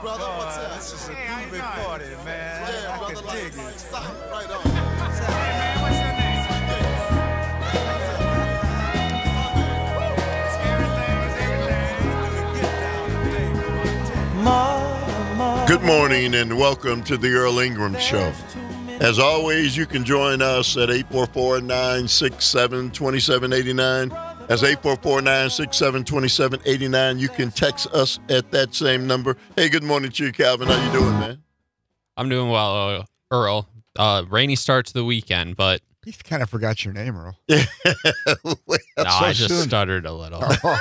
brother. What's up? This is a groovy party, man. Yeah, I brother. can Like, dig it. stop. Right on. Hey, man, what's your name? Good morning and welcome to the Earl Ingram Show. As always, you can join us at 844-967-2789. That's 844-967-2789. You can text us at that same number. Hey, good morning to you, Calvin. How you doing, man? I'm doing well, Earl. Rainy start to the weekend, but You kind of forgot your name, Earl. I just soon. stuttered a little.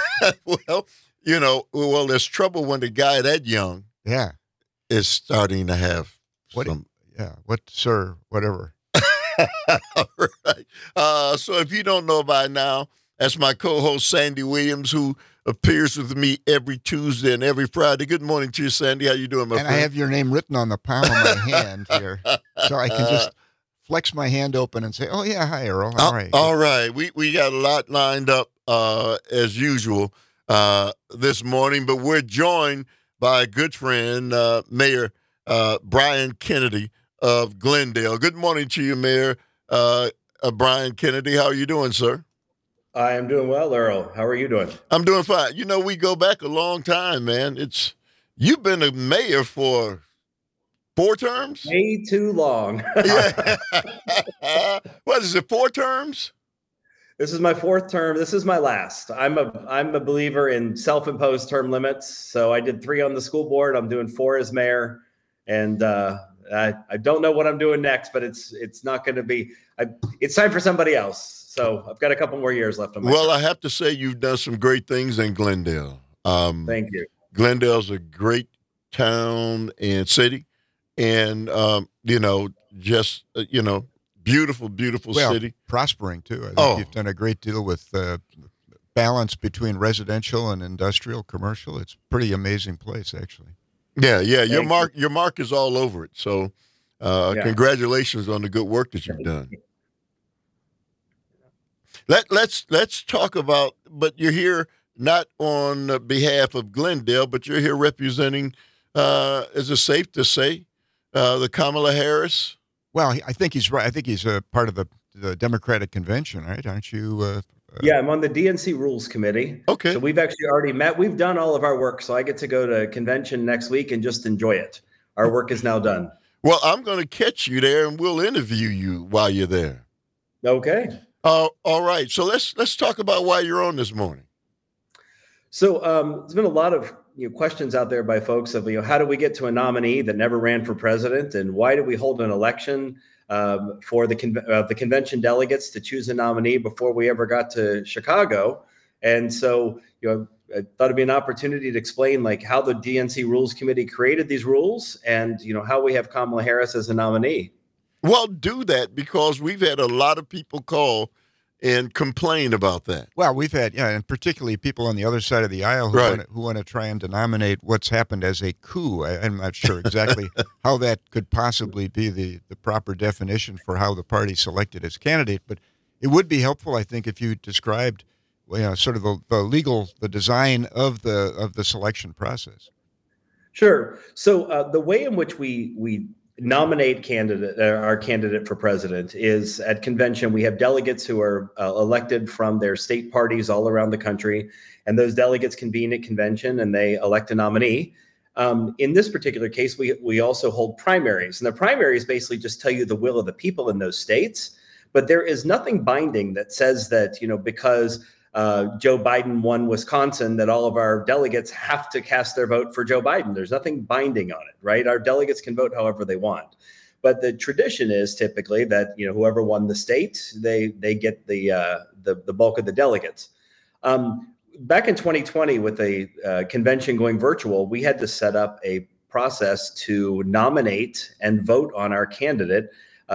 Well, there's trouble when the guy that young Yeah. is starting to have some. Yeah. What, sir? Whatever. All right. So if you don't know by now, that's my co-host, Sandy Williams, who appears with me every Tuesday and every Friday. Good morning to you, Sandy. How you doing, my And friend? I have your name written on the palm of my hand here, so I can just flex my hand open and say, "Oh yeah, hi, Earl." All right. All right. We got a lot lined up as usual this morning, but we're joined by a good friend, Mayor Brian Kennedy of Glendale. Good morning to you, Mayor Brian Kennedy. How are you doing, sir? I am doing well, Earl. How are you doing? I'm doing fine. You know, we go back a long time, man. You've been a mayor for 4 terms? Way too long. Yeah. What is it, 4 terms? This is my 4th term. This is my last. I'm a believer in self-imposed term limits. So I did 3 on the school board. I'm doing 4 as mayor, and I don't know what I'm doing next, but it's not going to be. It's time for somebody else. So I've got a couple more years left on my term. I have to say you've done some great things in Glendale. Thank you. Glendale's a great town and city, and beautiful, beautiful city. Prospering too. I think you've done a great deal with balance between residential and industrial, commercial. It's a pretty amazing place, actually. Yeah. Your mark is all over it. So, congratulations on the good work that you've done. Let's talk about. But you're here not on behalf of Glendale, but you're here representing. Is it safe to say the Kamala Harris? Well, I think he's right. I think he's a part of the Democratic convention, right? Aren't you? Yeah, I'm on the DNC Rules Committee. Okay. So we've actually already met. We've done all of our work. So I get to go to convention next week and just enjoy it. Our work is now done. Well, I'm going to catch you there, and we'll interview you while you're there. Okay. All right. So let's talk about why you're on this morning. So there's been a lot of questions out there by folks of how do we get to a nominee that never ran for president, and why do we hold an election for the convention delegates to choose a nominee before we ever got to Chicago? And so I thought it'd be an opportunity to explain how the DNC Rules Committee created these rules, and how we have Kamala Harris as a nominee. Well, do that, because we've had a lot of people call and complain about that. Well, we've had, and particularly people on the other side of the aisle who want to try and denominate what's happened as a coup. I'm not sure exactly how that could possibly be the proper definition for how the party selected its candidate, but it would be helpful, I think, if you described sort of the design of the selection process. Sure. So the way in which we nominate our candidate for president is at convention. We have delegates who are elected from their state parties all around the country, and those delegates convene at convention and they elect a nominee. In this particular case, we also hold primaries, and the primaries basically just tell you the will of the people in those states. But there is nothing binding that says that because Joe Biden won Wisconsin, that all of our delegates have to cast their vote for Joe Biden. There's nothing binding on it, right? Our delegates can vote however they want. But the tradition is typically that whoever won the state, they get the bulk of the delegates. Back in 2020, with a convention going virtual, we had to set up a process to nominate and vote on our candidate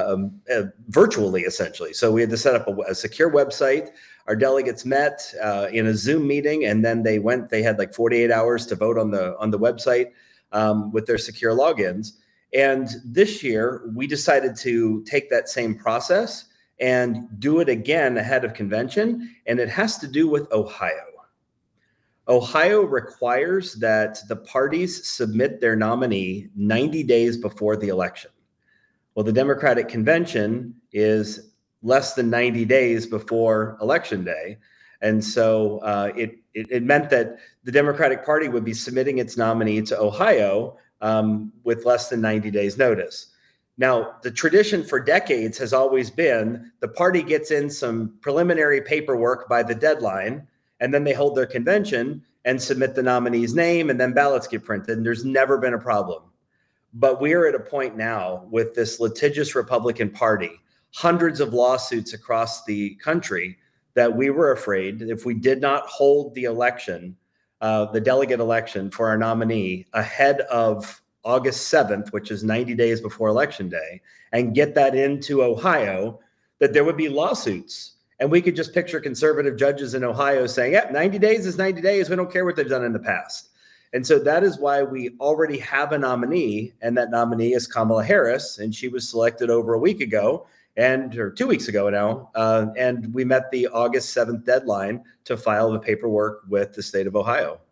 virtually, essentially. So we had to set up a secure website. Our delegates met in a Zoom meeting, and then they had 48 hours to vote on the website with their secure logins. And this year, we decided to take that same process and do it again ahead of convention. And it has to do with Ohio. Ohio requires that the parties submit their nominee 90 days before the election. Well, the Democratic convention is less than 90 days before election day. And so it meant that the Democratic Party would be submitting its nominee to Ohio with less than 90 days notice. Now, the tradition for decades has always been the party gets in some preliminary paperwork by the deadline, and then they hold their convention and submit the nominee's name, and then ballots get printed, and there's never been a problem. But we're at a point now with this litigious Republican Party, hundreds of lawsuits across the country, that we were afraid if we did not hold the election, the delegate election for our nominee ahead of August 7th, which is 90 days before Election Day, and get that into Ohio, that there would be lawsuits. And we could just picture conservative judges in Ohio saying, yeah, 90 days is 90 days. We don't care what they've done in the past. And so that is why we already have a nominee, and that nominee is Kamala Harris, and she was selected over a week ago, or 2 weeks ago now, and we met the August 7th deadline to file the paperwork with the state of Ohio.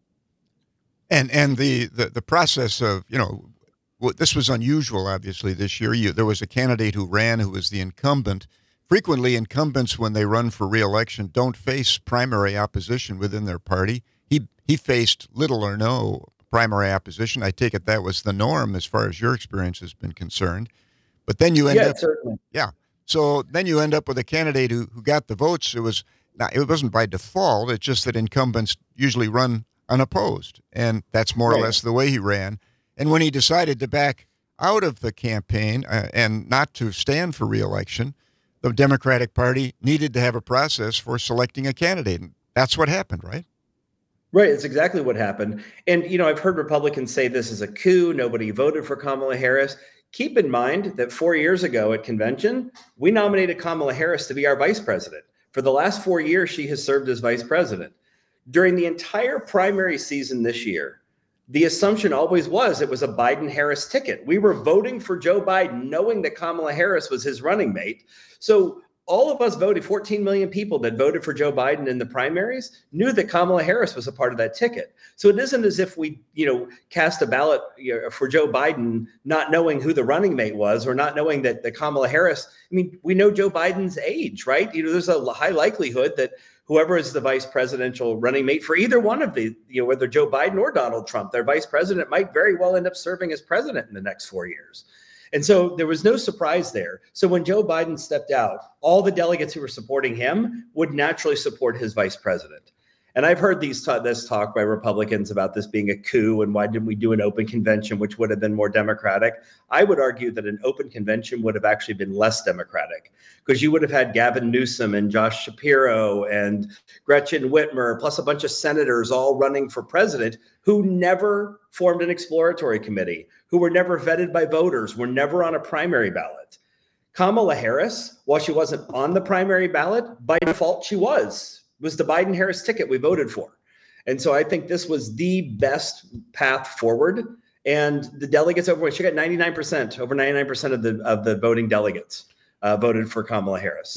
And the process of, this was unusual, obviously, this year. There was a candidate who ran who was the incumbent. Frequently, incumbents, when they run for re-election, don't face primary opposition within their party. He faced little or no primary opposition. I take it that was the norm as far as your experience has been concerned. But then you end up, certainly. Yeah. So then you end up with a candidate who got the votes. It wasn't by default. It's just that incumbents usually run unopposed, and that's more or less the way he ran. And when he decided to back out of the campaign and not to stand for re-election, the Democratic Party needed to have a process for selecting a candidate. And that's what happened, right? Right. It's exactly what happened. And, I've heard Republicans say this is a coup. Nobody voted for Kamala Harris. Keep in mind that 4 years ago at convention, we nominated Kamala Harris to be our vice president. For the last 4 years, she has served as vice president. During the entire primary season this year, the assumption always was it was a Biden-Harris ticket. We were voting for Joe Biden, knowing that Kamala Harris was his running mate. So all of us voted, 14 million people that voted for Joe Biden in the primaries knew that Kamala Harris was a part of that ticket. So it isn't as if we, cast a ballot for Joe Biden, not knowing who the running mate was, or not knowing that Kamala Harris, we know Joe Biden's age, right? There's a high likelihood that whoever is the vice presidential running mate for either one of the, whether Joe Biden or Donald Trump, their vice president might very well end up serving as president in the next 4 years. And so there was no surprise there. So when Joe Biden stepped out, all the delegates who were supporting him would naturally support his vice president. And I've heard this talk by Republicans about this being a coup and why didn't we do an open convention, which would have been more democratic. I would argue that an open convention would have actually been less democratic, because you would have had Gavin Newsom and Josh Shapiro and Gretchen Whitmer, plus a bunch of senators all running for president who never formed an exploratory committee, who were never vetted by voters, were never on a primary ballot. Kamala Harris, while she wasn't on the primary ballot, by default she was the Biden-Harris ticket we voted for. And so I think this was the best path forward. And the delegates she got 99%, over 99% of the voting delegates voted for Kamala Harris.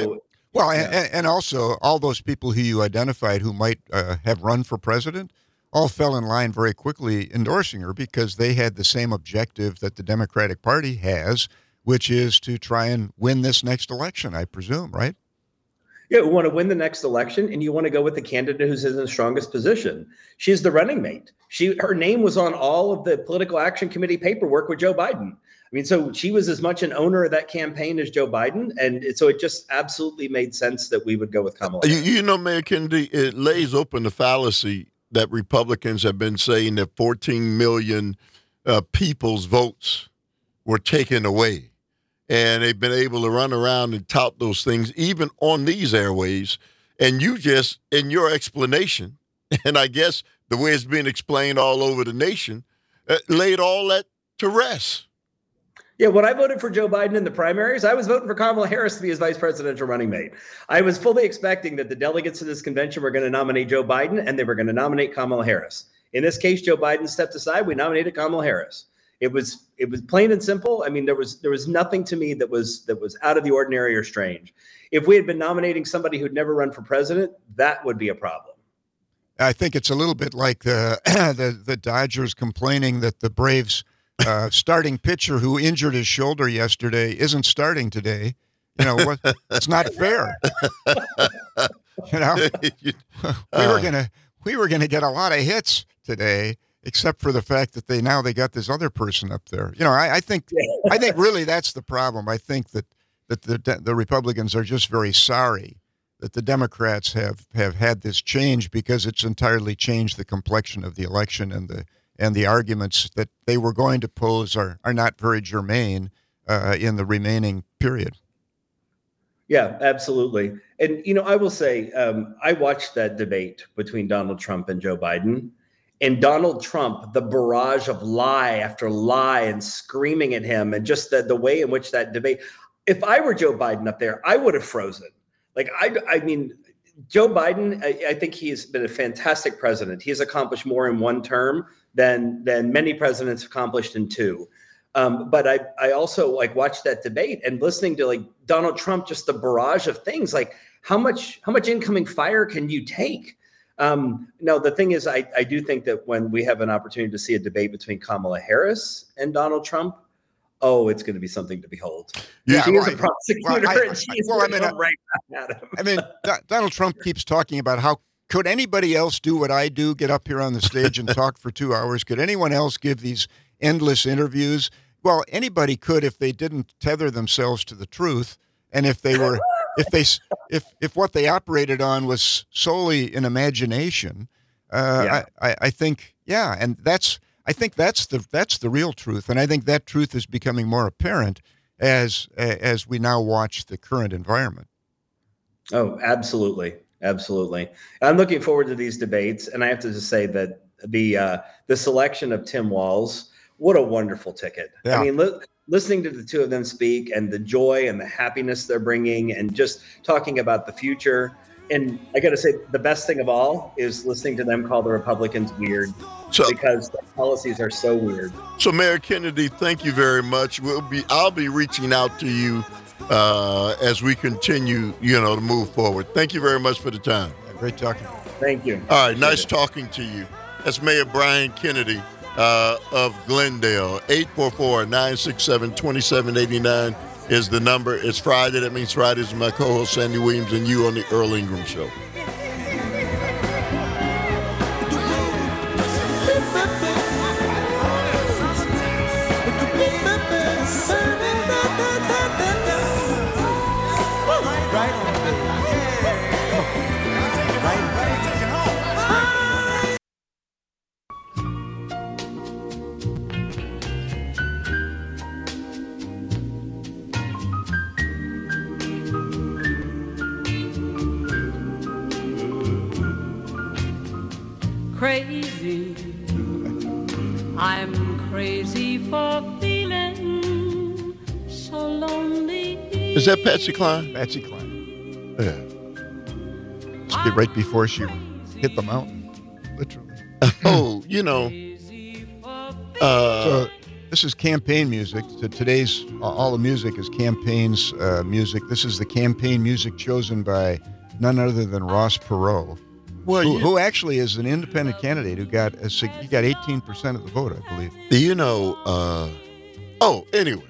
And also all those people who you identified who might have run for president all fell in line very quickly endorsing her, because they had the same objective that the Democratic Party has, which is to try and win this next election, I presume, right? Yeah, we want to win the next election, and you want to go with the candidate who's in the strongest position. She's the running mate. Her name was on all of the political action committee paperwork with Joe Biden. So she was as much an owner of that campaign as Joe Biden, and so it just absolutely made sense that we would go with Kamala. Mayor Kennedy, it lays open the fallacy that Republicans have been saying that 14 million people's votes were taken away. And they've been able to run around and tout those things, even on these airways. And you just, in your explanation, and I guess the way it's being explained all over the nation, laid all that to rest. Yeah, when I voted for Joe Biden in the primaries, I was voting for Kamala Harris to be his vice presidential running mate. I was fully expecting that the delegates to this convention were going to nominate Joe Biden, and they were going to nominate Kamala Harris. In this case, Joe Biden stepped aside. We nominated Kamala Harris. It was plain and simple. There was nothing to me that was out of the ordinary or strange. If we had been nominating somebody who'd never run for president, that would be a problem. I think it's a little bit like the the Dodgers complaining that the Braves starting pitcher who injured his shoulder yesterday isn't starting today. You know what? It's not fair. You know, we were gonna get a lot of hits today, except for the fact that they got this other person up there. You know, I think really that's the problem. I think that the Republicans are just very sorry that the Democrats have had this change, because it's entirely changed the complexion of the election, and the arguments that they were going to pose are not very germane in the remaining period. Yeah, absolutely. And, I will say, I watched that debate between Donald Trump and Joe Biden. And Donald Trump, the barrage of lie after lie and screaming at him, and just the way in which that debate, if I were Joe Biden up there, I would have frozen. Like, I mean, Joe Biden, I think he's been a fantastic president. He has accomplished more in one term than many presidents accomplished in two. But I also watched that debate and listening to Donald Trump, just the barrage of things, how much incoming fire can you take? No, the thing is, I do think that when we have an opportunity to see a debate between Kamala Harris and Donald Trump, it's going to be something to behold. Yeah, she is a prosecutor, and she's right back at him. I mean, Donald Trump keeps talking about how could anybody else do what I do, get up here on the stage and talk for 2 hours? Could anyone else give these endless interviews? Well, anybody could if they didn't tether themselves to the truth, and if they were, if what they operated on was solely an imagination. I think, and I think that's the real truth, and I think that truth is becoming more apparent as we now watch the current environment. Oh, absolutely. Absolutely. I'm looking forward to these debates. And I have to just say that the selection of Tim Walz, what a wonderful ticket. Yeah. I mean, listening to the two of them speak, and the joy and the happiness they're bringing, and just talking about the future. And I got to say, the best thing of all is listening to them call the Republicans weird, because the policies are so weird. So, Mayor Kennedy, thank you very much. I'll be reaching out to you as we continue, to move forward. Thank you very much for the time. Great talking. Thank you. All right, nice talking to you. That's Mayor Brian Kennedy of Glendale. 844-967-2789 is the number. It's Friday. That means Fridays with my co-host Sandy Williams and you on the Earl Ingram Show. Crazy, I'm crazy for feeling so lonely. Is that Patsy Cline? Patsy Cline. Yeah. Must be right before she hit the mountain, literally. Oh, So this is campaign music. So today's all the music is campaigns music. This is the campaign music chosen by none other than Ross Perot. Well, who actually is an independent candidate who got 18% of the vote, I believe. Anyway,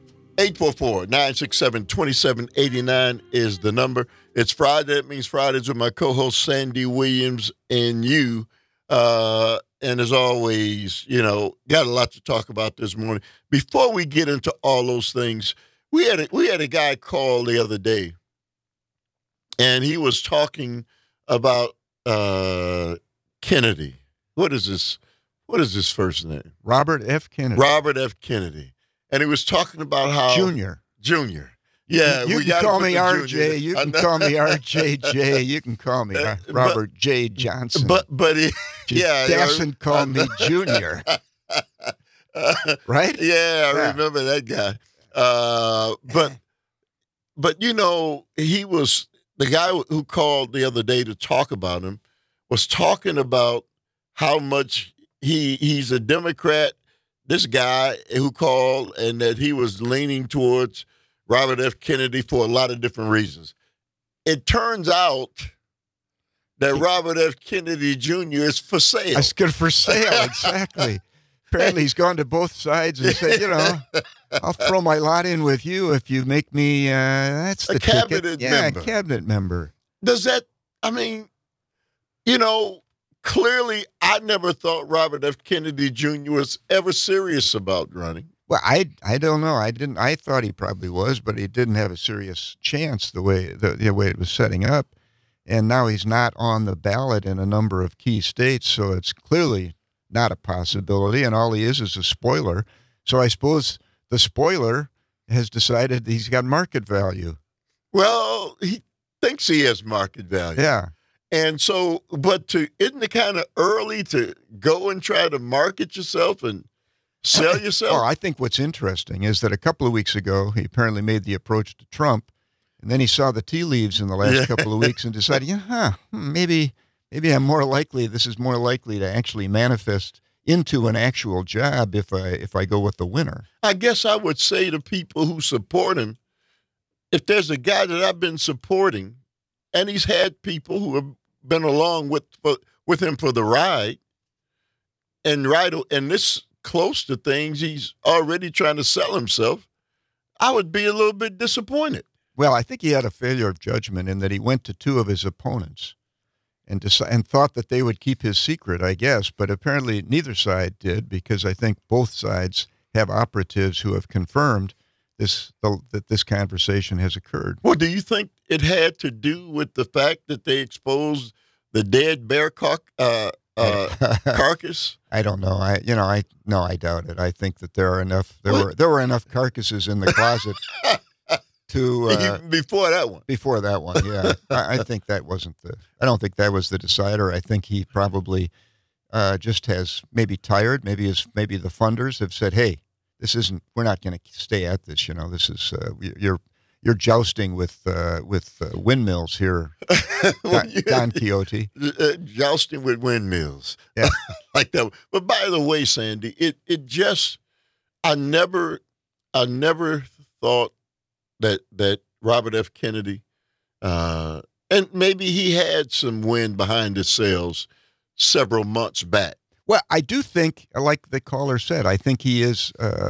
844-967-2789 is the number. It's Friday. That means Fridays with my co-host Sandy Williams and you. And as always, got a lot to talk about this morning. Before we get into all those things, we had a guy call the other day, and he was talking about Kennedy. What is his first name? Robert F. Kennedy. Robert F. Kennedy. And he was talking about how Junior. Yeah, you can call me RJ. You can call me RJJ. You can call me Robert J. Johnson. But he doesn't call me Junior. Right? Yeah, I remember that guy. But he was the guy who called the other day to talk about him was talking about how much he's a Democrat. This guy who called, and that he was leaning towards Robert F. Kennedy for a lot of different reasons. It turns out that Robert F. Kennedy Jr. is for sale. It's good for sale, exactly. Apparently, he's gone to both sides and said, I'll throw my lot in with you if you make me, that's the a cabinet ticket. member. Yeah, a cabinet member. Does that, clearly I never thought Robert F. Kennedy Jr. was ever serious about running. Well, I don't know. I thought he probably was, but he didn't have a serious chance the way it was setting up. And now he's not on the ballot in a number of key states, so it's clearly not a possibility, and all he is a spoiler. So I suppose the spoiler has decided he's got market value. Well, he thinks he has market value. Yeah. And so, isn't it kind of early to go and try to market yourself and sell yourself? Oh, I think what's interesting is that a couple of weeks ago, he apparently made the approach to Trump, and then he saw the tea leaves in the last couple of weeks and decided, maybe I'm more likely, this is more likely to actually manifest into an actual job if I go with the winner. I guess I would say to people who support him, if there's a guy that I've been supporting, and he's had people who have been along with him for the ride, and this close to things, he's already trying to sell himself, I would be a little bit disappointed. Well, I think he had a failure of judgment in that he went to two of his opponents and thought that they would keep his secret, I guess, but apparently neither side did, because I think both sides have operatives who have confirmed that this conversation has occurred. Well, do you think it had to do with the fact that they exposed the dead bear carcass? I don't know. I doubt it. I think that there were enough carcasses in the closet to before that one. Before that one, yeah. I think that wasn't I don't think that was the decider. I think he probably just has maybe tired. Maybe the funders have said, "Hey, we're not going to stay at this. This is you're jousting with windmills here, Don Quixote." Jousting with windmills, yeah, like that. But by the way, Sandy, it just I never thought that Robert F. Kennedy, and maybe he had some wind behind his sails several months back. Well, I do think, like the caller said, I think he is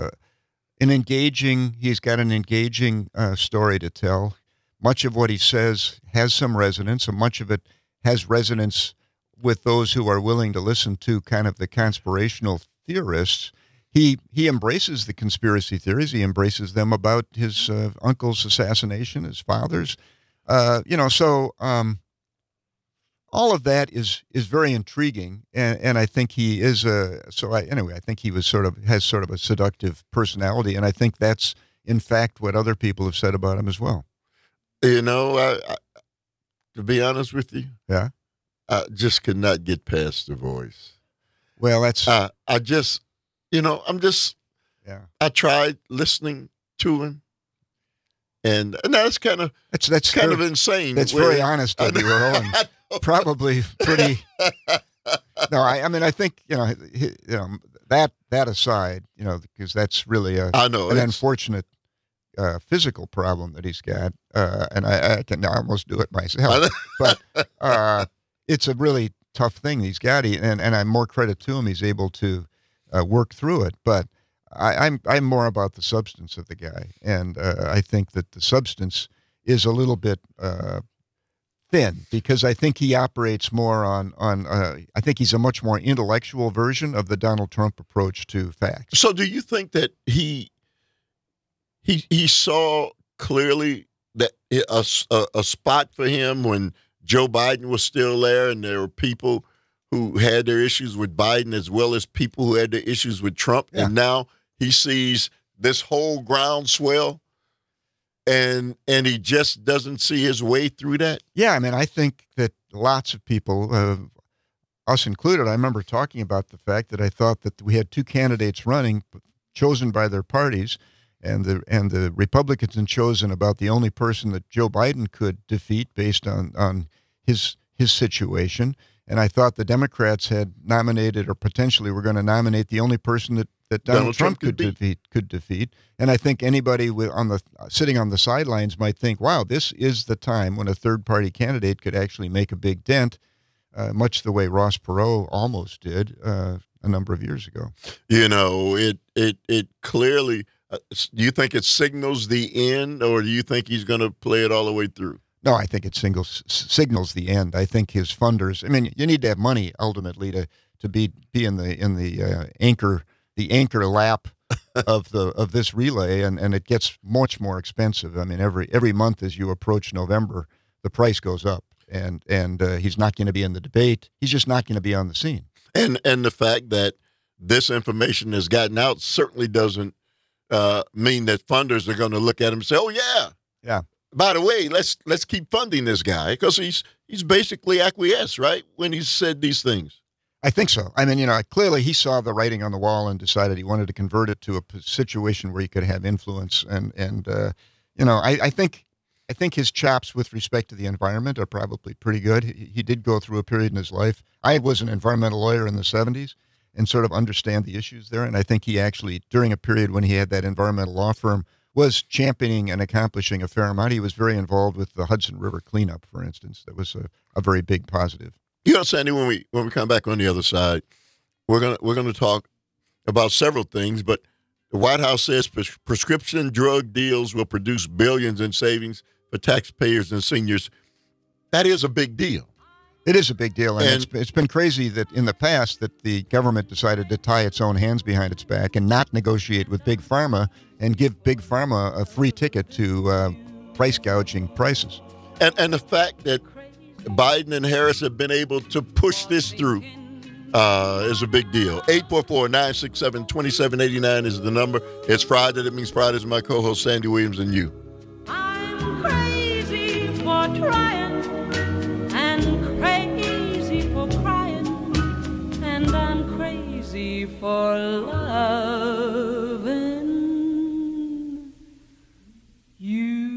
he's got an engaging story to tell. Much of what he says has some resonance, and much of it has resonance with those who are willing to listen to kind of the conspirational theorists. He embraces the conspiracy theories. He embraces them about his uncle's assassination, his father's. All of that is very intriguing, and I think he is I think he has sort of a seductive personality, and I think that's in fact what other people have said about him as well. I to be honest with you, yeah, I just could not get past the voice. Well, that's I tried listening to him, and that's kind of insane. That's very honest of you, Earl, and probably pretty. No, I think that aside, because that's really an unfortunate physical problem that he's got, and I can almost do it myself, but it's a really tough thing he's got, and I'm more credit to him. He's able to work through it, but I'm more about the substance of the guy, and I think that the substance is a little bit thin, because I think he operates more on I think he's a much more intellectual version of the Donald Trump approach to facts. So do you think that he saw clearly that a spot for him when Joe Biden was still there, and there were people who had their issues with Biden as well as people who had their issues with Trump, and now he sees this whole groundswell, and he just doesn't see his way through that? Yeah, I think that lots of people, us included, I remember talking about the fact that I thought that we had two candidates running, chosen by their parties, and the Republicans had chosen about the only person that Joe Biden could defeat based on his situation. And I thought the Democrats had nominated, or potentially were going to nominate, the only person that Donald Trump could defeat. And I think anybody sitting on the sidelines might think, wow, this is the time when a third-party candidate could actually make a big dent. much the way Ross Perot almost did a number of years ago. You know, it clearly. Do you think it signals the end, or do you think he's going to play it all the way through? No, I think it signals the end. I think his funders. I mean, you need to have money ultimately to be in the anchor lap of this relay, and it gets much more expensive. I mean, every month as you approach November, the price goes up, and he's not going to be in the debate. He's just not going to be on the scene. And the fact that this information has gotten out certainly doesn't mean that funders are going to look at him and say, "Oh yeah." By the way, let's keep funding this guy, because he's basically acquiesced, right, when he said these things. I think so. I mean, clearly he saw the writing on the wall and decided he wanted to convert it to a situation where he could have influence. And I think his chops with respect to the environment are probably pretty good. He did go through a period in his life. I was an environmental lawyer in the 70s and sort of understand the issues there. And I think he actually, during a period when he had that environmental law firm, was championing and accomplishing a fair amount. He was very involved with the Hudson River cleanup, for instance. That was a very big positive. You know, Sandy, when we come back on the other side, we're gonna talk about several things. But the White House says prescription drug deals will produce billions in savings for taxpayers and seniors. That is a big deal. It is a big deal, and it's been crazy that in the past that the government decided to tie its own hands behind its back and not negotiate with Big Pharma and give Big Pharma a free ticket to price gouging prices. And the fact that Biden and Harris have been able to push this through is a big deal. 844-967-2789 is the number. It's Friday. That means Friday is my co-host, Sandy Williams, and you. I'm crazy for trying and crazy for crying, and I'm crazy for loving you.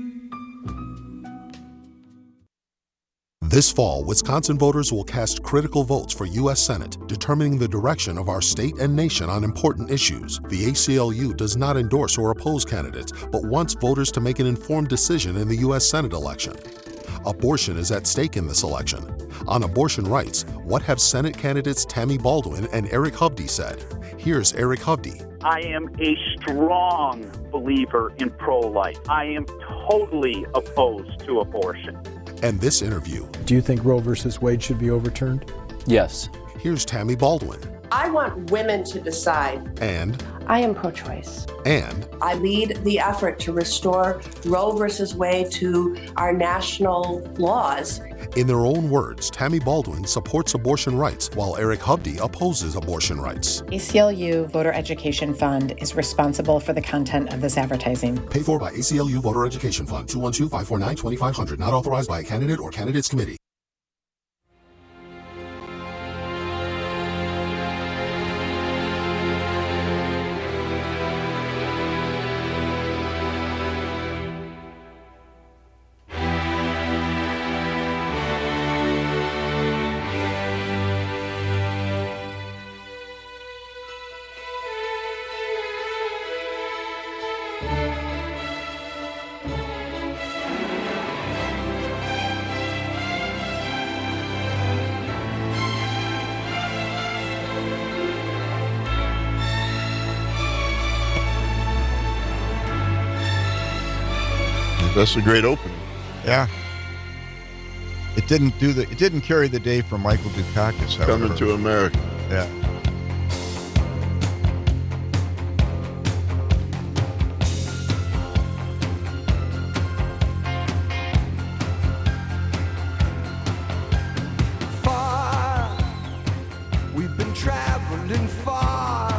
This fall, Wisconsin voters will cast critical votes for U.S. Senate, determining the direction of our state and nation on important issues. The ACLU does not endorse or oppose candidates, but wants voters to make an informed decision in the U.S. Senate election. Abortion is at stake in this election. On abortion rights, what have Senate candidates Tammy Baldwin and Eric Hovde said? Here's Eric Hovde. I am a strong believer in pro-life. I am totally opposed to abortion. And this interview. Do you think Roe versus Wade should be overturned? Yes. Here's Tammy Baldwin. I want women to decide. And I am pro-choice. And I lead the effort to restore Roe versus Wade to our national laws. In their own words, Tammy Baldwin supports abortion rights, while Eric Hovde opposes abortion rights. ACLU Voter Education Fund is responsible for the content of this advertising. Paid for by ACLU Voter Education Fund, 212-549-2500, not authorized by a candidate or candidates committee. That's a great opening. Yeah. It didn't carry the day for Michael Dukakis, however. Coming to America. Yeah. Far, we've been traveling far,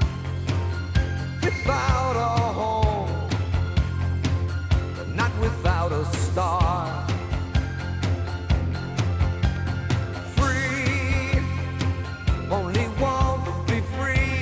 without a home, but not without a star. Free, only want to be free.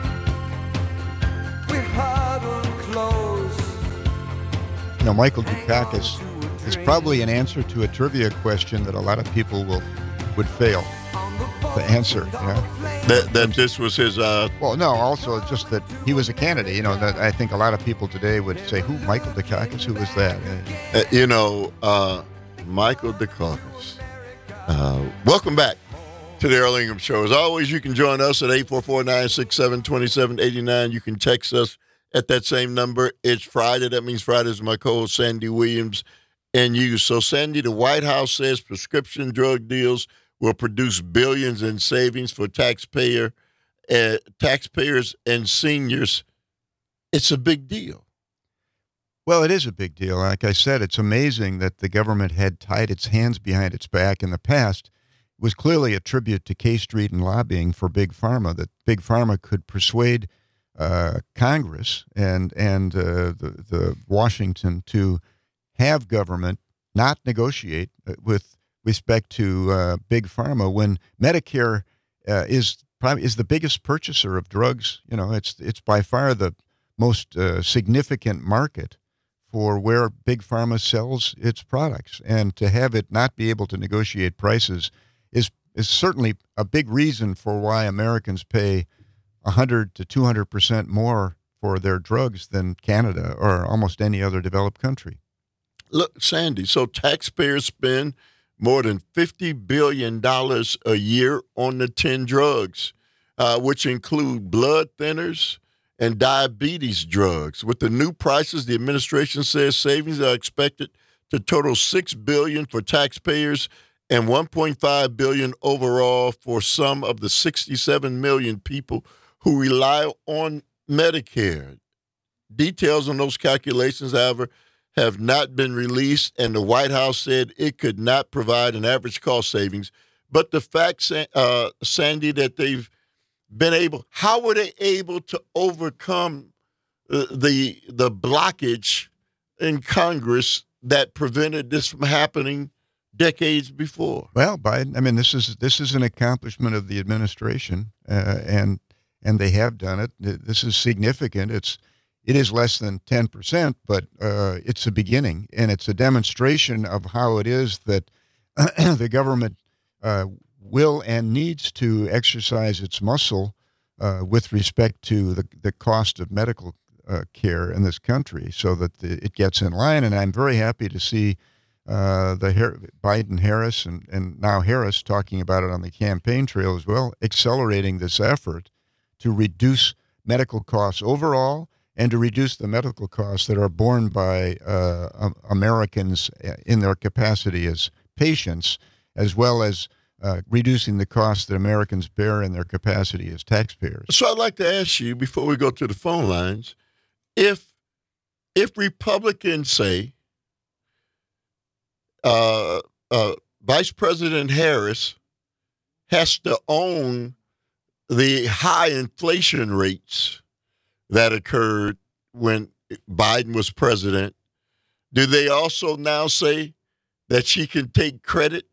We huddle close. You know, Michael Dukakis is probably an answer to a trivia question that a lot of people would fail to answer. You know, that this was his. Well, no, also just that he was a candidate. You know, that I think a lot of people today would say, "Who, Michael Dukakis? Who was that?" Michael Dukakis. Welcome back to the Earl Ingham Show. As always, you can join us at 844-967-2789. You can text us at that same number. It's Friday. That means Friday is my co-host, Sandy Williams, and you. So, Sandy, the White House says prescription drug deals will produce billions in savings for taxpayers and seniors. It's a big deal. Well, it is a big deal. Like I said, it's amazing that the government had tied its hands behind its back in the past. It was clearly a tribute to K Street and lobbying for Big Pharma, that Big Pharma could persuade Congress and the Washington to have government not negotiate with respect to Big Pharma when Medicare is the biggest purchaser of drugs. You know, it's by far the most significant market for where Big Pharma sells its products, and to have it not be able to negotiate prices is certainly a big reason for why Americans pay 100 to 200% more for their drugs than Canada or almost any other developed country. Look, Sandy, so taxpayers spend more than $50 billion a year on the 10 drugs, which include blood thinners and diabetes drugs. With the new prices, the administration says savings are expected to total $6 billion for taxpayers and $1.5 billion overall for some of the 67 million people who rely on Medicare. Details on those calculations, however, have not been released, and the White House said it could not provide an average cost savings. But the fact, Sandy, that they've been able, how were they able to overcome the blockage in Congress that prevented this from happening decades before? Well, Biden, I mean, this is an accomplishment of the administration, and they have done it. This is significant. It is less than 10%, but it's a beginning, and it's a demonstration of how it is that the government will and needs to exercise its muscle with respect to the cost of medical care in this country so that it gets in line. And I'm very happy to see Biden-Harris and now Harris talking about it on the campaign trail as well, accelerating this effort to reduce medical costs overall and to reduce the medical costs that are borne by Americans in their capacity as patients, as well as reducing the costs that Americans bear in their capacity as taxpayers. So I'd like to ask you, before we go to the phone lines, if Republicans say Vice President Harris has to own the high inflation rates that occurred when Biden was president, do they also now say that she can take credit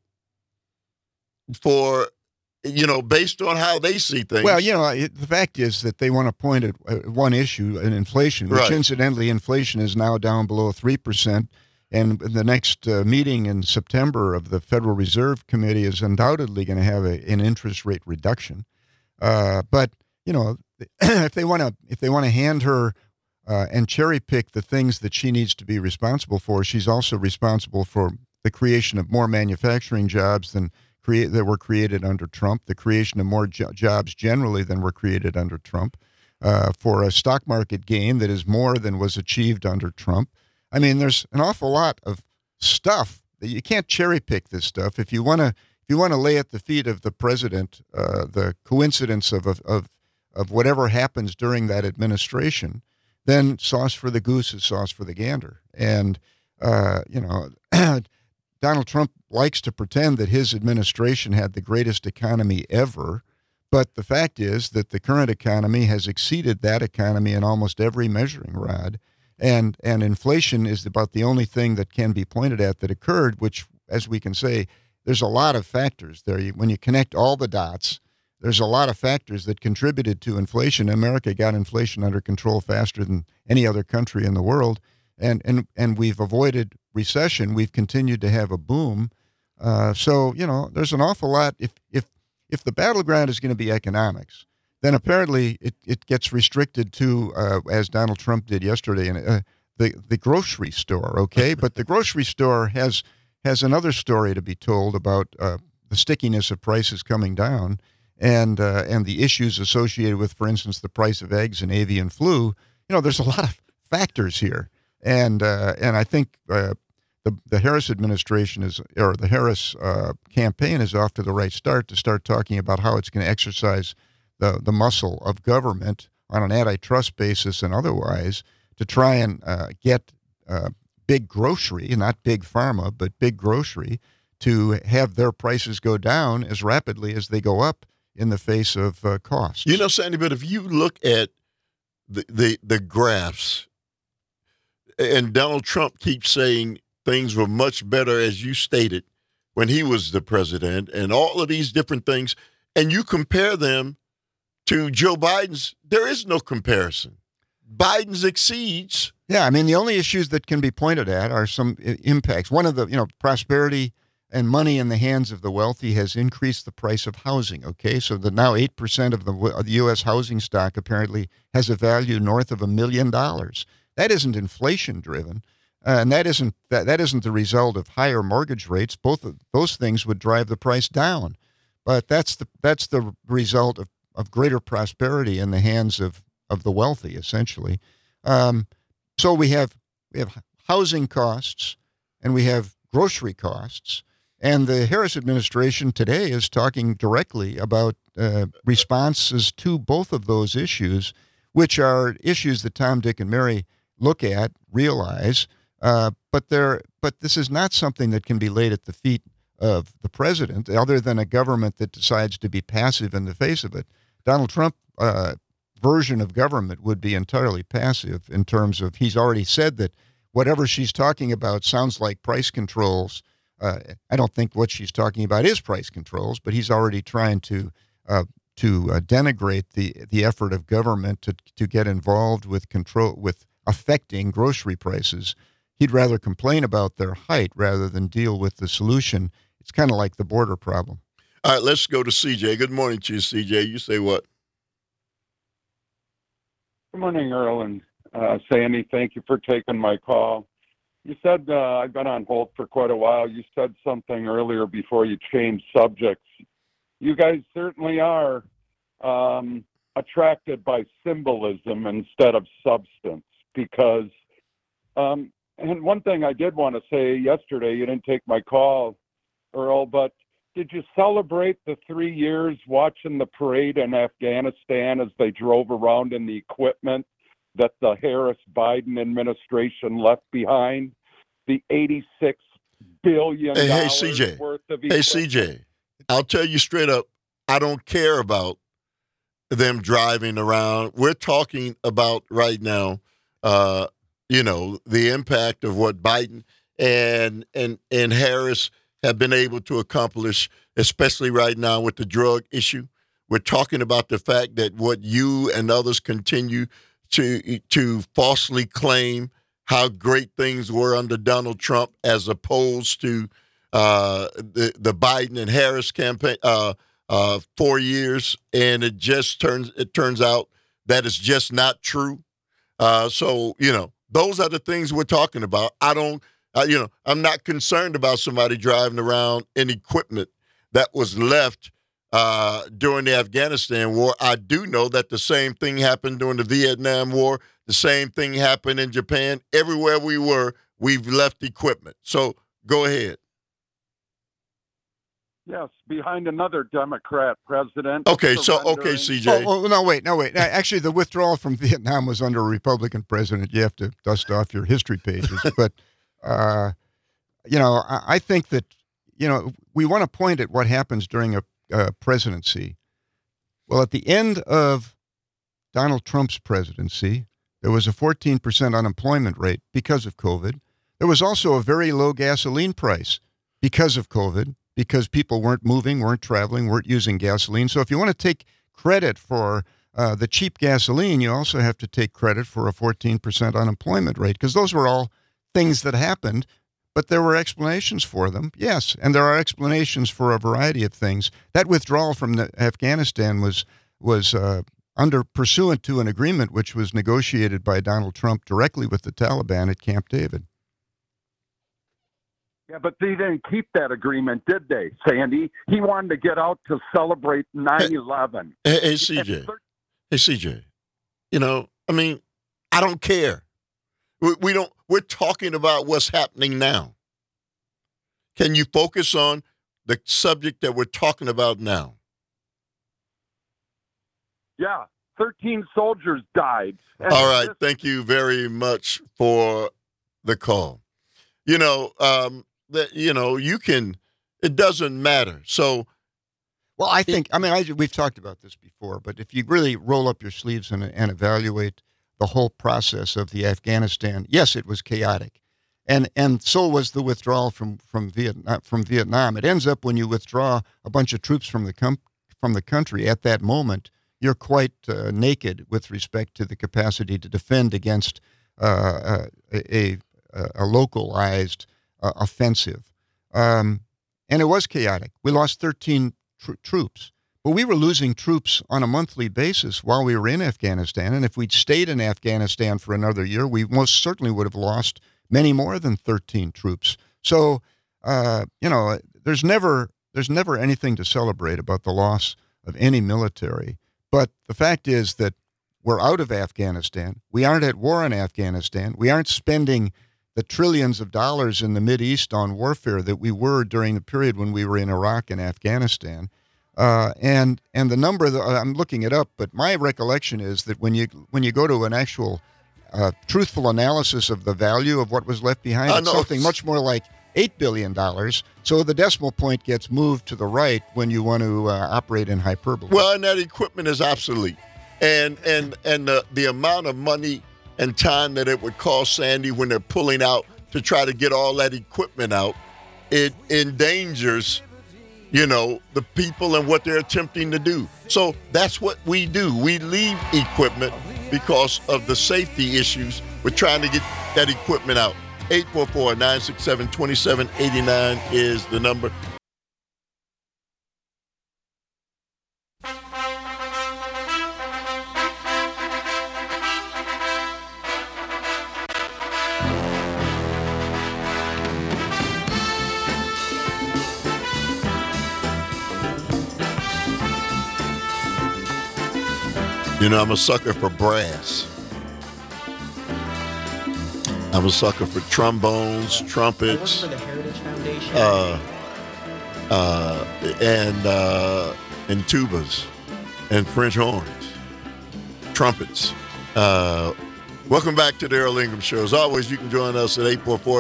for, based on how they see things? Well, the fact is that they want to point at one issue, an inflation, which right. Incidentally, inflation is now down below 3%. And the next meeting in September of the Federal Reserve Committee is undoubtedly going to have an interest rate reduction. But if they want to hand her and cherry pick the things that she needs to be responsible for, she's also responsible for the creation of more manufacturing jobs that were created under Trump, the creation of more jobs generally than were created under Trump, for a stock market gain that is more than was achieved under Trump. I mean, there's an awful lot of stuff that you can't cherry pick this stuff. If you want to lay at the feet of the president the coincidence of whatever happens during that administration, then sauce for the goose is sauce for the gander. And Donald Trump likes to pretend that his administration had the greatest economy ever, but the fact is that the current economy has exceeded that economy in almost every measuring rod. And inflation is about the only thing that can be pointed at that occurred, which, as we can say, there's a lot of factors there. When you connect all the dots, there's a lot of factors that contributed to inflation. America got inflation under control faster than any other country in the world, and we've avoided recession. We've continued to have a boom. So there's an awful lot. If the battleground is going to be economics, then apparently it gets restricted to, as Donald Trump did yesterday, the grocery store, okay? But the grocery store has another story to be told about the stickiness of prices coming down, and the issues associated with, for instance, the price of eggs and avian flu. There's a lot of factors here, and I think the Harris administration the Harris campaign is off to the right start to start talking about how it's going to exercise the muscle of government on an antitrust basis and otherwise to try and get big grocery, not big pharma, but big grocery, to have their prices go down as rapidly as they go up in the face of costs. Sandy, but if you look at the graphs, and Donald Trump keeps saying things were much better, as you stated, when he was the president, and all of these different things, and you compare them to Joe Biden's, there is no comparison. Biden's exceeds. Yeah, I mean, the only issues that can be pointed at are some impacts. One of the, prosperity and money in the hands of the wealthy has increased the price of housing, okay? So that now 8% of the U.S. housing stock apparently has a value north of $1 million. That isn't inflation-driven, and that isn't the result of higher mortgage rates. Both of those things would drive the price down. But that's the result of greater prosperity in the hands of the wealthy, essentially. So we have housing costs and we have grocery costs, and the Harris administration today is talking directly about responses to both of those issues, which are issues that Tom, Dick, and Mary look at, realize, but this is not something that can be laid at the feet of the president, other than a government that decides to be passive in the face of it. Donald Trump version of government would be entirely passive in terms of, he's already said that whatever she's talking about sounds like price controls. I don't think what she's talking about is price controls, but he's already trying to denigrate the effort of government to get involved with affecting grocery prices. He'd rather complain about their height rather than deal with the solution. It's kind of like the border problem. All right, let's go to CJ. Good morning to you, CJ. You say what? Good morning, Earl and Sandy. Thank you for taking my call. You said, I've been on hold for quite a while. You said something earlier before you changed subjects. You guys certainly are attracted by symbolism instead of substance, because, and one thing I did want to say yesterday, you didn't take my call, Earl, but did you celebrate the 3 years watching the parade in Afghanistan as they drove around in the equipment that the Harris-Biden administration left behind? The $86 billion worth of equipment. Hey, CJ, I'll tell you straight up, I don't care about them driving around. We're talking about right now, the impact of what Biden and Harris have been able to accomplish, especially right now with the drug issue. We're talking about the fact that what you and others continue to falsely claim how great things were under Donald Trump, as opposed to the Biden and Harris campaign 4 years, and it turns out that it's just not true. So those are the things we're talking about. I'm not concerned about somebody driving around in equipment that was left during the Afghanistan war. I do know that the same thing happened during the Vietnam War. The same thing happened in Japan. Everywhere we were, we've left equipment. So go ahead. Yes, behind another Democrat president. Okay, CJ. Oh, no, wait. Actually, the withdrawal from Vietnam was under a Republican president. You have to dust off your history pages. But, I think that, we want to point at what happens during a presidency. Well, at the end of Donald Trump's presidency, there was a 14% unemployment rate because of COVID. There was also a very low gasoline price because of COVID, because people weren't moving, weren't traveling, weren't using gasoline. So if you want to take credit for the cheap gasoline, you also have to take credit for a 14% unemployment rate, because those were all things that happened, but there were explanations for them. Yes, and there are explanations for a variety of things. That withdrawal from Afghanistan was pursuant to an agreement which was negotiated by Donald Trump directly with the Taliban at Camp David. Yeah, but they didn't keep that agreement, did they, Sandy? He wanted to get out to celebrate 9/11. Hey, CJ. Hey, CJ. You know, I mean, I don't care. We don't. We're talking about what's happening now. Can you focus on the subject that we're talking about now? Yeah, 13 soldiers died. All right. Thank you very much for the call. You know, you can. It doesn't matter. So, well, I think. We've talked about this before, but if you really roll up your sleeves and evaluate the whole process of the Afghanistan, yes, it was chaotic, and so was the withdrawal from Vietnam. It ends up when you withdraw a bunch of troops from the country at that moment, you're quite naked with respect to the capacity to defend against a localized offensive. And it was chaotic. We lost 13 troops. But we were losing troops on a monthly basis while we were in Afghanistan. And if we'd stayed in Afghanistan for another year, we most certainly would have lost many more than 13 troops. So, there's never anything to celebrate about the loss of any military. But the fact is that we're out of Afghanistan. We aren't at war in Afghanistan. We aren't spending the trillions of dollars in the Mideast on warfare that we were during the period when we were in Iraq and Afghanistan. And the number, I'm looking it up, but my recollection is that when you go to an actual truthful analysis of the value of what was left behind, it's something much more like $8 billion. So the decimal point gets moved to the right when you want to operate in hyperbole. Well, and that equipment is obsolete. And the amount of money and time that it would cost, Sandy, when they're pulling out to try to get all that equipment out, it endangers, the people and what they're attempting to do. So that's what we do. We leave equipment because of the safety issues. We're trying to get that equipment out. 844-967-2789 is the number. I'm a sucker for brass. I'm a sucker for trombones, trumpets, and tubas, and French horns, trumpets. Welcome back to the Earl Ingram Show. As always, you can join us at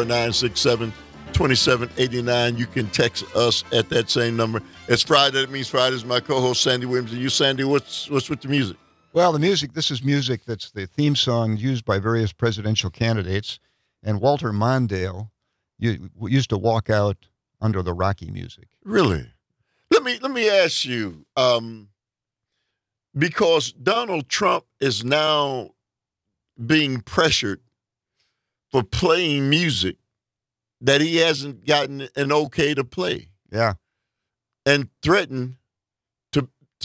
844-967-2789. You can text us at that same number. It's Friday. That means Friday is my co-host, Sandy Williams. And you, Sandy, what's with the music? Well, this is music that's the theme song used by various presidential candidates. And Walter Mondale used to walk out under the Rocky music. Really? Let me ask you, because Donald Trump is now being pressured for playing music that he hasn't gotten an okay to play. Yeah. And threatened to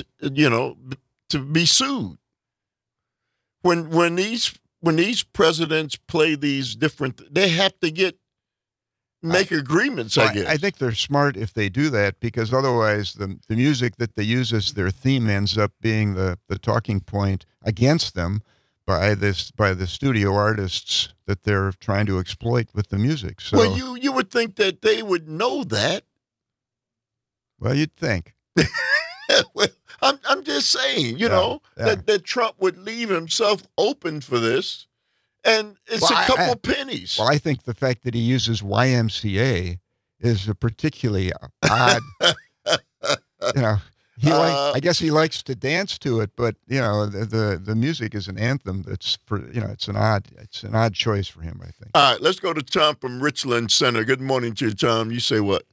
be sued. When these presidents play these different, they have to make agreements, I guess. I think they're smart if they do that, because otherwise the music that they use as their theme ends up being the talking point against them by the studio artists that they're trying to exploit with the music. So, well, you would think that they would know that. Well, you'd think. Well, I'm just saying, that Trump would leave himself open for this, and it's a couple pennies. Well, I think the fact that he uses YMCA is a particularly odd. I guess he likes to dance to it, but the music is an anthem. That's it's an odd choice for him, I think. All right, let's go to Tom from Richland Center. Good morning to you, Tom. You say what?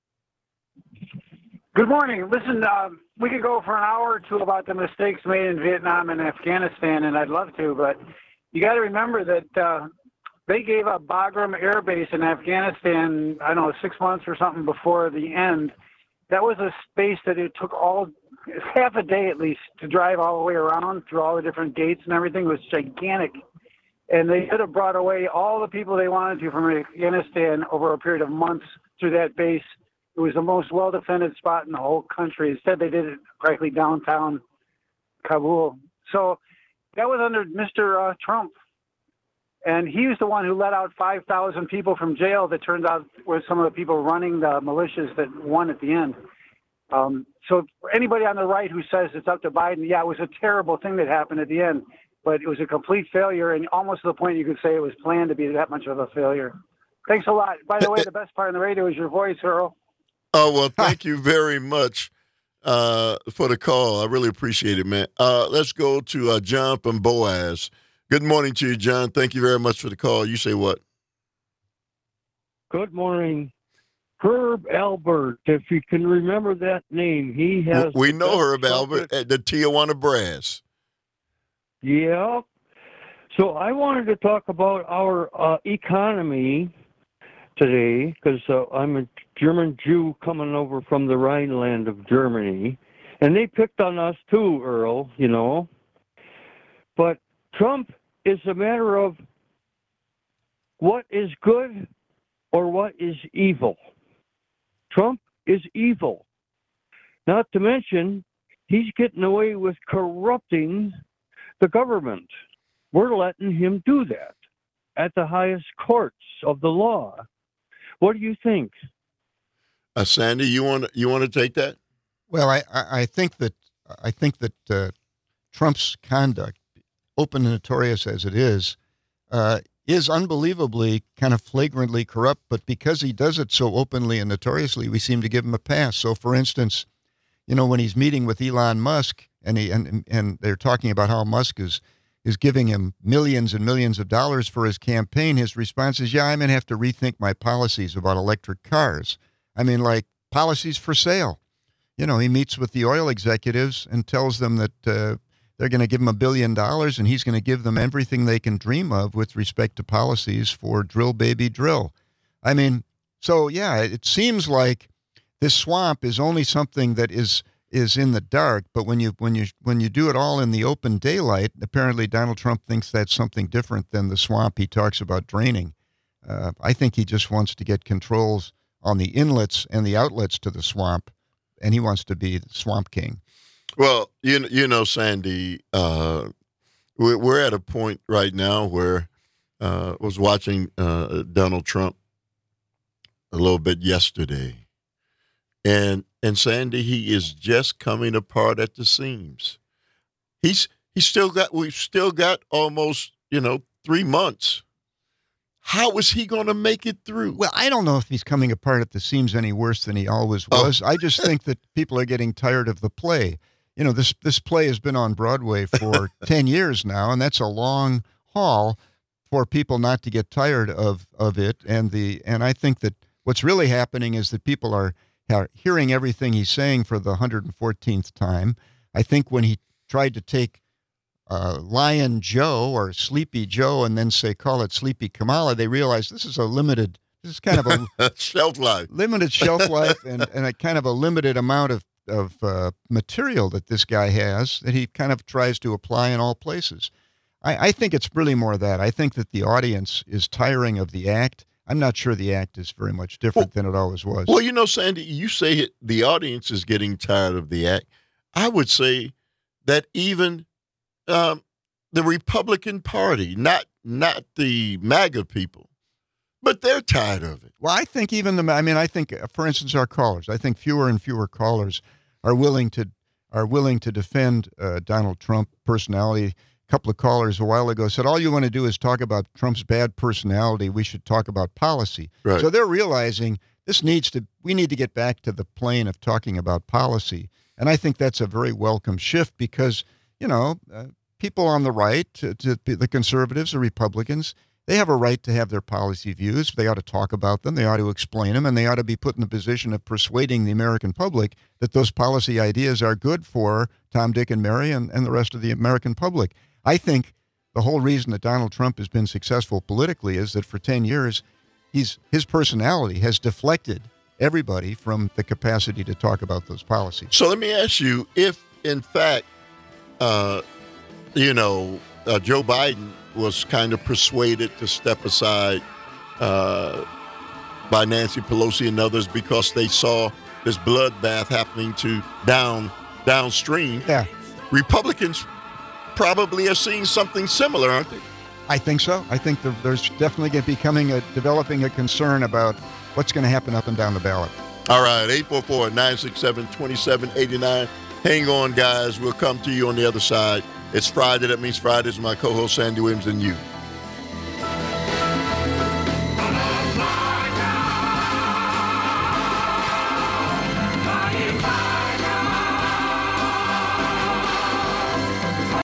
Good morning. Listen, we could go for an hour or two about the mistakes made in Vietnam and Afghanistan, and I'd love to, but you got to remember that they gave up Bagram Air Base in Afghanistan, 6 months or something before the end. That was a space that it took half a day at least to drive all the way around through all the different gates and everything. It was gigantic. And they could have brought away all the people they wanted to from Afghanistan over a period of months through that base. It was the most well-defended spot in the whole country. Instead, they did it practically downtown Kabul. So that was under Mr. Trump. And he was the one who let out 5,000 people from jail that turned out were some of the people running the militias that won at the end. So for anybody on the right who says it's up to Biden, yeah, it was a terrible thing that happened at the end, but it was a complete failure, and almost to the point you could say it was planned to be that much of a failure. Thanks a lot. By the way, the best part on the radio is your voice, Earl. Oh, well, thank you very much for the call. I really appreciate it, man. Let's go to John from Boaz. Good morning to you, John. Thank you very much for the call. You say what? Good morning. Herb Albert, if you can remember that name, he has... We know Herb Albert at the Tijuana Brass. Yeah. So I wanted to talk about our economy today, because I'm a German Jew coming over from the Rhineland of Germany, and they picked on us too, Earl, you know. But Trump is a matter of what is good or what is evil. Trump is evil. Not to mention, he's getting away with corrupting the government. We're letting him do that at the highest courts of the law. What do you think? Sandy, you want to take that? Well, I think that Trump's conduct, open and notorious as it is unbelievably kind of flagrantly corrupt. But because he does it so openly and notoriously, we seem to give him a pass. So, for instance, you know, when he's meeting with Elon Musk and they're talking about how Musk is giving him millions and millions of dollars for his campaign, his response is, yeah, I'm going to have to rethink my policies about electric cars. I mean, like policies for sale. You know, he meets with the oil executives and tells them that they're going to give him $1 billion and he's going to give them everything they can dream of with respect to policies for drill, baby, drill. I mean, so, yeah, it seems like this swamp is only something that is in the dark, but when you do it all in the open daylight, apparently Donald Trump thinks that's something different than the swamp he talks about draining. I think he just wants to get controls on the inlets and the outlets to the swamp, and he wants to be the swamp king. Well, you know, Sandy, we're at a point right now where I was watching Donald Trump a little bit yesterday, and Sandy, he is just coming apart at the seams. We've still got almost 3 months. How is he going to make it through? Well, I don't know if he's coming apart at the seams any worse than he always was. I just think that people are getting tired of the play. You know, this play has been on Broadway for 10 years now, and that's a long haul for people not to get tired of it. And I think that what's really happening is that people are hearing everything he's saying for the 114th time. I think when he tried to take Lion Joe or Sleepy Joe and then call it Sleepy Kamala, they realized this is kind of a shelf life, limited shelf life, and a kind of a limited amount of material that this guy has that he kind of tries to apply in all places. I think it's really more that. I think that the audience is tiring of the act. I'm not sure the act is very much different than it always was. Well, you know, Sandy, you say the audience is getting tired of the act. I would say that even the Republican Party, not the MAGA people, but they're tired of it. Well, I think I think, for instance, our callers, I think fewer and fewer callers are willing to defend Donald Trump personality. A couple of callers a while ago said, all you want to do is talk about Trump's bad personality. We should talk about policy. Right. So they're realizing we need to get back to the plane of talking about policy. And I think that's a very welcome shift because, people on the right, the conservatives, the Republicans, they have a right to have their policy views. They ought to talk about them. They ought to explain them, and they ought to be put in the position of persuading the American public that those policy ideas are good for Tom, Dick, and Mary and the rest of the American public. I think the whole reason that Donald Trump has been successful politically is that for 10 years, his personality has deflected everybody from the capacity to talk about those policies. So let me ask you, if in fact, Joe Biden was kind of persuaded to step aside by Nancy Pelosi and others because they saw this bloodbath happening to downstream. Yeah. Republicans probably are seeing something similar, aren't they? I think so. I think there's definitely developing a concern about what's going to happen up and down the ballot. All right, 844-967-2789. Hang on, guys. We'll come to you on the other side. It's Friday. That means Fridays with my co-host Sandy Williams and you.